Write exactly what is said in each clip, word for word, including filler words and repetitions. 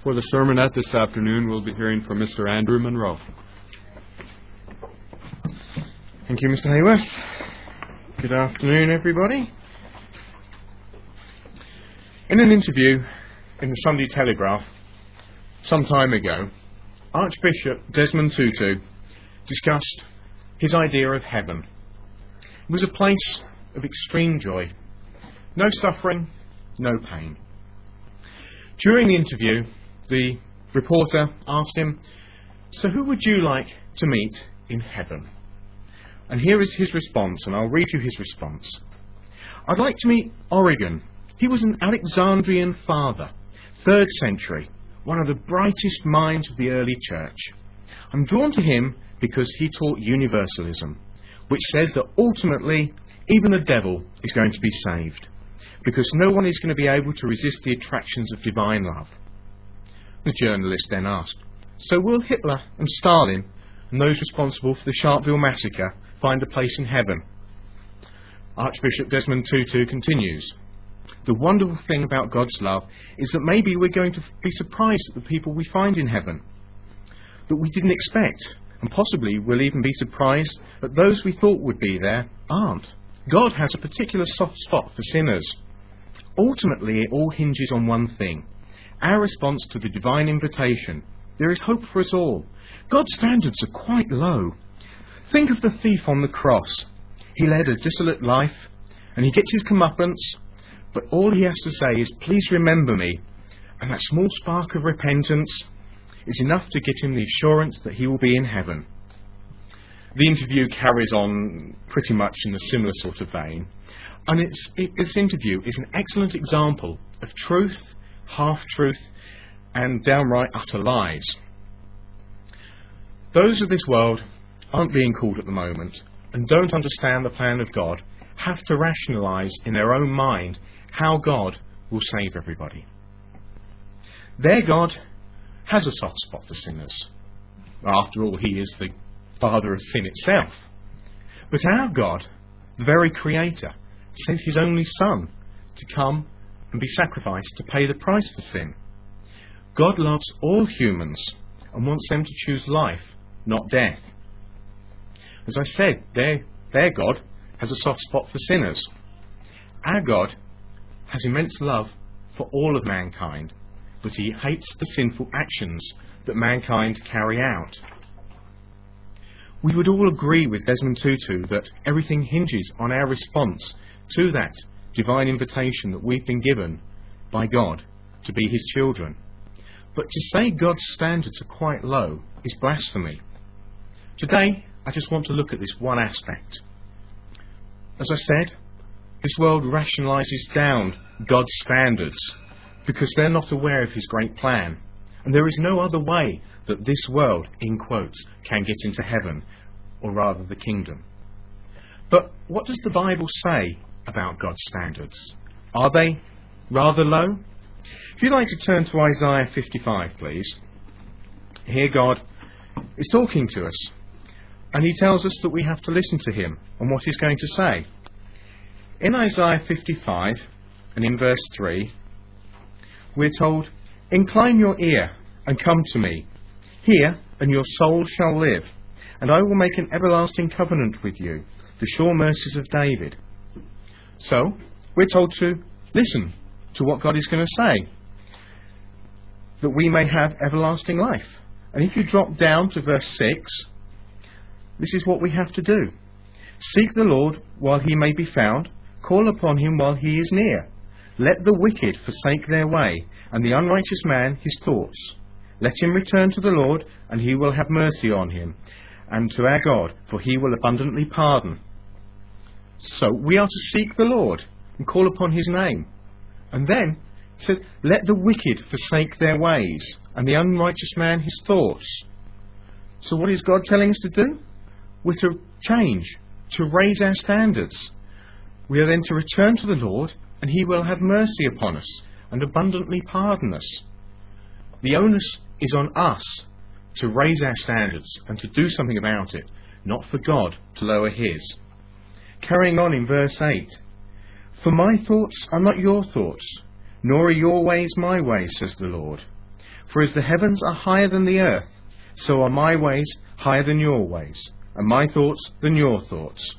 For the sermonette this afternoon, we'll be hearing from Mister Andrew Monroe. Thank you, Mister Hayworth. Good afternoon, everybody. In an interview in the Sunday Telegraph some time ago, Archbishop Desmond Tutu discussed his idea of heaven. It was a place of extreme joy, no suffering, no pain. During the interview, the reporter asked him, "So who would you like to meet in heaven?" And here is his response, and I'll read you his response. "I'd like to meet Origen. He was an Alexandrian father, third century, one of the brightest minds of the early church. I'm drawn to him because he taught universalism, which says that ultimately even the devil is going to be saved, because no one is going to be able to resist the attractions of divine love." The journalist then asked, "So will Hitler and Stalin and those responsible for the Sharpeville massacre find a place in heaven?" Archbishop Desmond Tutu continues, "The wonderful thing about God's love is that maybe we're going to be surprised at the people we find in heaven that we didn't expect, and possibly we'll even be surprised that those we thought would be there aren't. God has a particular soft spot for sinners. Ultimately, it all hinges on one thing: our response to the divine invitation. There is hope for us all. God's standards are quite low. Think of the thief on the cross. He led a dissolute life, and he gets his comeuppance, but all he has to say is, 'Please remember me,' and that small spark of repentance is enough to get him the assurance that he will be in heaven." The interview carries on pretty much in a similar sort of vein, and it's, it, this interview is an excellent example of truth, half-truth, and downright utter lies. Those of this world aren't being called at the moment and don't understand the plan of God have to rationalise in their own mind how God will save everybody. Their God has a soft spot for sinners. After all, he is the father of sin itself. But our God, the very creator, sent his only son to come and be sacrificed to pay the price for sin. God loves all humans and wants them to choose life, not death. As I said, their, their God has a soft spot for sinners. Our God has immense love for all of mankind, but he hates the sinful actions that mankind carry out. We would all agree with Desmond Tutu that everything hinges on our response to that divine invitation that we've been given by God to be his children. But to say God's standards are quite low is blasphemy. Today, I just want to look at this one aspect. As I said, this world rationalises down God's standards because they're not aware of his great plan. And there is no other way that this world, in quotes, can get into heaven, or rather the kingdom. But what does the Bible say about God's standards? Are they rather low? If you'd like to turn to Isaiah fifty-five, please. Here God is talking to us, and he tells us that we have to listen to him and what he's going to say. In Isaiah fifty-five, and in verse three, we're told, "Incline your ear and come to me. Hear, and your soul shall live. And I will make an everlasting covenant with you, the sure mercies of David." So, we're told to listen to what God is going to say, that we may have everlasting life. And if you drop down to verse six, this is what we have to do. "Seek the Lord while he may be found, call upon him while he is near. Let the wicked forsake their way, and the unrighteous man his thoughts. Let him return to the Lord, and he will have mercy on him, and to our God, for he will abundantly pardon." So we are to seek the Lord and call upon his name. And then it says, "Let the wicked forsake their ways, and the unrighteous man his thoughts." So what is God telling us to do? We're to change, to raise our standards. We are then to return to the Lord, and he will have mercy upon us and abundantly pardon us. The onus is on us to raise our standards and to do something about it, not for God to lower his. Carrying on in verse eight, "For my thoughts are not your thoughts, nor are your ways my ways, says the Lord. For as the heavens are higher than the earth, so are my ways higher than your ways, and my thoughts than your thoughts.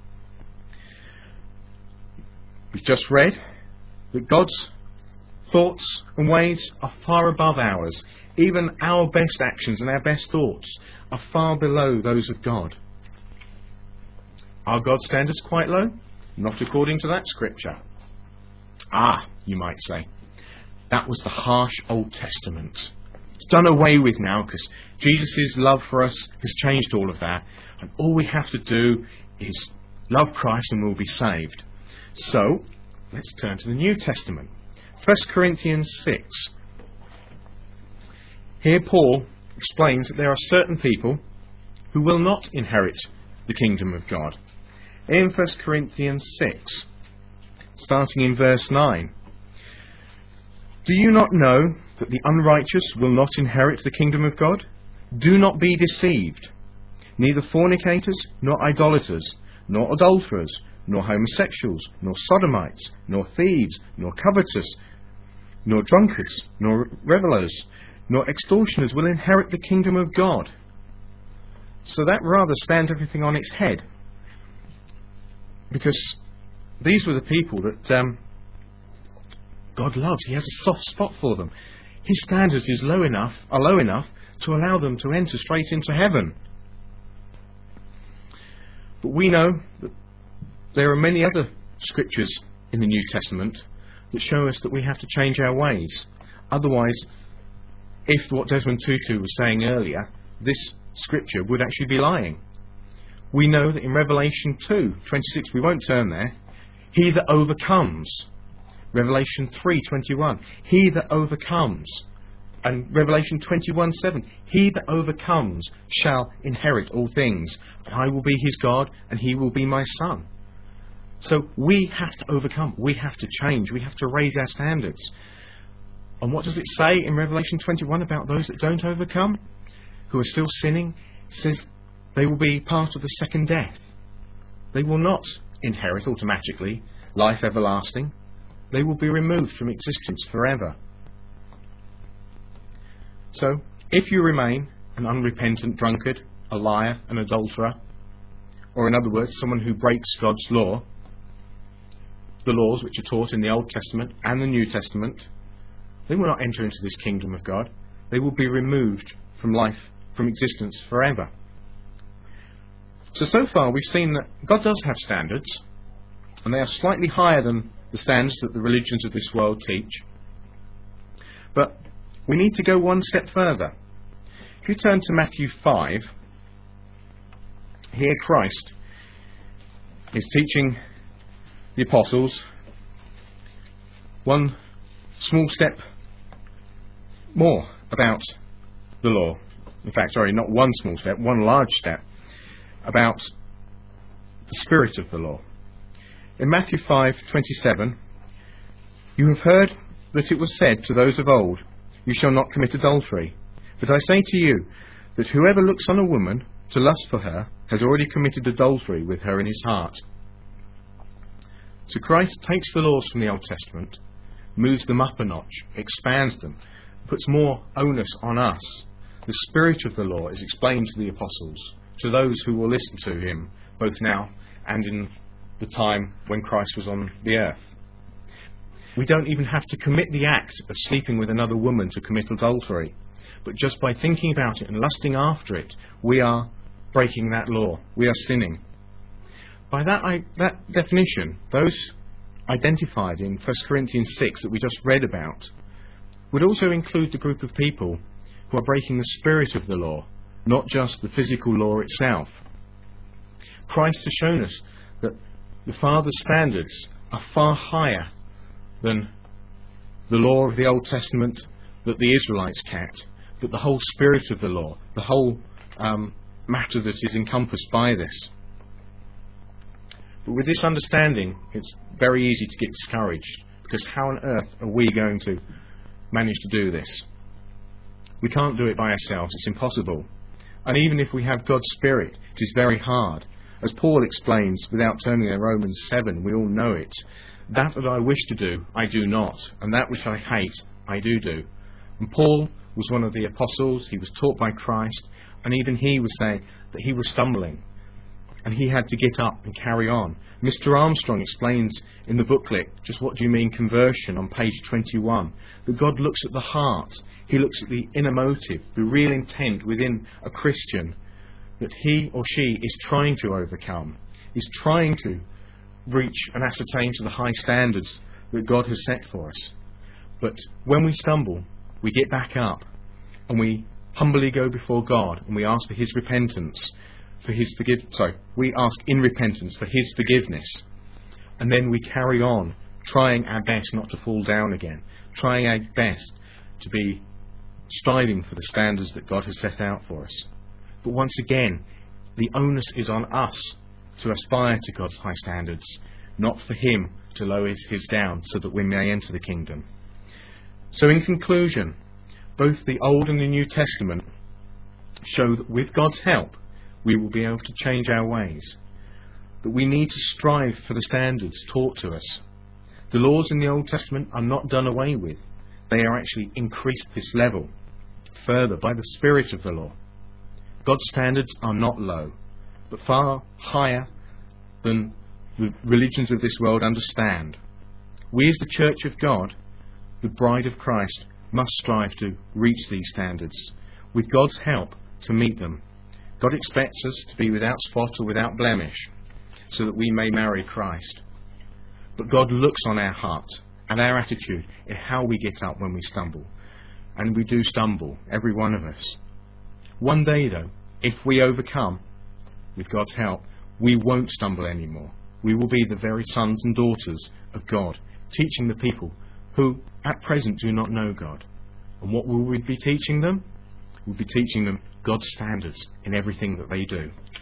We've just read that God's thoughts and ways are far above ours. Even our best actions and our best thoughts are far below those of God. Are God's standards quite low? Not according to that scripture. Ah, you might say, that was the harsh Old Testament. It's done away with now because Jesus' love for us has changed all of that, and all we have to do is love Christ and we'll be saved. So, let's turn to the New Testament. First Corinthians six. Here Paul explains that there are certain people who will not inherit the kingdom of God. In First Corinthians six, starting in verse nine. Do you not know that the unrighteous will not inherit the kingdom of God? Do not be deceived. Neither fornicators, nor idolaters, nor adulterers, nor homosexuals, nor sodomites, nor thieves, nor covetous, nor drunkards, nor revelers, nor extortioners will inherit the kingdom of God. So that rather stands everything on its head. Because these were the people that um, God loves. He has a soft spot for them. His standards is low enough, are low enough to allow them to enter straight into heaven. But we know that there are many other scriptures in the New Testament that show us that we have to change our ways. Otherwise, if what Desmond Tutu was saying earlier, this scripture would actually be lying. We know that in Revelation two twenty-six, we won't turn there, he that overcomes. Revelation three twenty-one, he that overcomes. And Revelation twenty-one seven, he that overcomes shall inherit all things. And I will be his God, and he will be my son. So we have to overcome. We have to change. We have to raise our standards. And what does it say in Revelation twenty-one about those that don't overcome, who are still sinning? It says they will be part of the second death. They will not inherit automatically life everlasting. They will be removed from existence forever. So, if you remain an unrepentant drunkard, a liar, an adulterer, or in other words, someone who breaks God's law, the laws which are taught in the Old Testament and the New Testament, they will not enter into this kingdom of God. They will be removed from life, from existence forever. So, so far we've seen that God does have standards, and they are slightly higher than the standards that the religions of this world teach. But we need to go one step further. If you turn to Matthew five, here Christ is teaching the apostles one small step more about the law. In fact, sorry, not one small step, one large step about the spirit of the law. In Matthew five twenty-seven, you have heard that it was said to those of old, you shall not commit adultery. But I say to you that whoever looks on a woman to lust for her has already committed adultery with her in his heart. So Christ takes the laws from the Old Testament, moves them up a notch, expands them, puts more onus on us. The spirit of the law is explained to the apostles, to those who will listen to him, both now and in the time when Christ was on the earth. We don't even have to commit the act of sleeping with another woman to commit adultery. But just by thinking about it and lusting after it, we are breaking that law. We are sinning. By that, I, that definition, those identified in First Corinthians six that we just read about would also include the group of people who are breaking the spirit of the law, not just the physical law itself. Christ has shown us that the Father's standards are far higher than the law of the Old Testament that the Israelites kept, but the whole spirit of the law, the whole um, matter that is encompassed by this. But with this understanding, it's very easy to get discouraged, because how on earth are we going to manage to do this? We can't do it by ourselves. It's impossible. And even if we have God's Spirit, it is very hard. As Paul explains, without turning to Romans seven, we all know it. That that I wish to do, I do not. And that which I hate, I do do. And Paul was one of the apostles, he was taught by Christ, and even he was saying that he was stumbling. And he had to get up and carry on. Mister Armstrong explains in the booklet, just what do you mean conversion, on page twenty-one, that God looks at the heart. He looks at the inner motive, the real intent within a Christian that he or she is trying to overcome, is trying to reach and ascertain to the high standards that God has set for us. But when we stumble, we get back up and we humbly go before God and we ask for His repentance, for His forgive. Sorry, we ask in repentance for His forgiveness, and then we carry on, trying our best not to fall down again, trying our best to be striving for the standards that God has set out for us. But once again, the onus is on us to aspire to God's high standards, not for Him to lower His down so that we may enter the kingdom. So in conclusion, both the Old and the New Testament show that with God's help we will be able to change our ways, that we need to strive for the standards taught to us. The laws in the Old Testament are not done away with. They are actually increased this level further by the spirit of the law. God's standards are not low, but far higher than the religions of this world understand. We as the Church of God, the bride of Christ, must strive to reach these standards, with God's help to meet them. God expects us to be without spot or without blemish, so that we may marry Christ. But God looks on our heart and our attitude in how we get up when we stumble. And we do stumble, every one of us. One day, though, if we overcome, with God's help, we won't stumble anymore. We will be the very sons and daughters of God, teaching the people who at present do not know God. And what will we be teaching them? We'll be teaching them God's standards in everything that they do.